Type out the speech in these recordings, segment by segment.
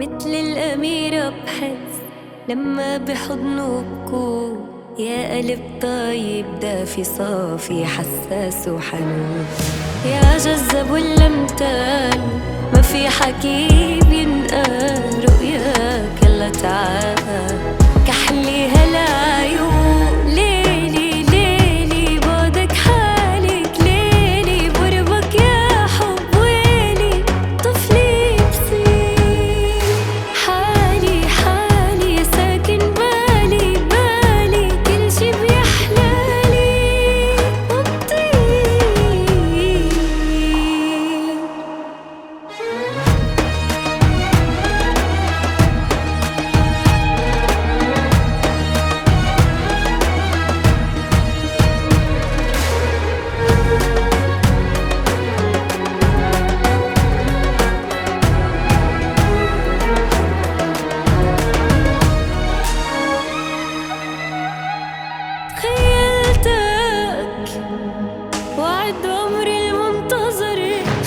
مثل الأميرة بحس لما بحضنه بكون، يا قلب طيب دافي صافي حساس وحنون، يا جذاب واللمتان ما في حكي بينقال، رؤياك يلا تعال كحلي هالعيون، ليلي ليلي بعدك حالك، ليلي بربك يا حب ويلي طفلي بصير، حالي حالي ساكن بالي بالي كل شي بيحلالي وبطير. خيلتك وعد عمري المنتظر،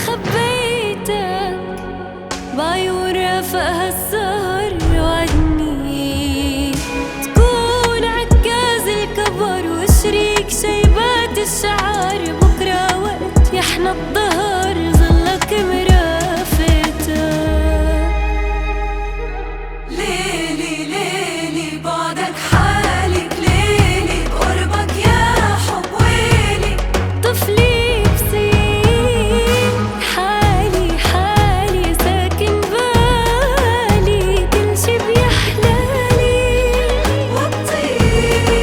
خبيتك بعيون رافقها السهر، وعدني تكون عكاز الكبر وشريك شيبات الشعر، بكرة وقت يحنى الظهر ظلك مرافقتك، ليلي ليلي بعدك حالك، ليلي بقربك يا حب ويلي طفلي بصير، حالي حالي ساكن بالي كل شي بيحلالي وبطير.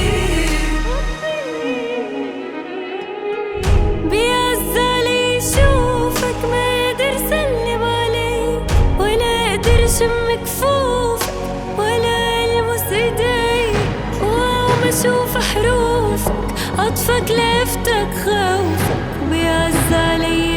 بيعز علي يشوفك، ما قدر سلم عليك ولا قدر شم كفوفك ولا المس ايديك، وعم اشوف حروفك عطفك لفتك خوفك، بيعز علي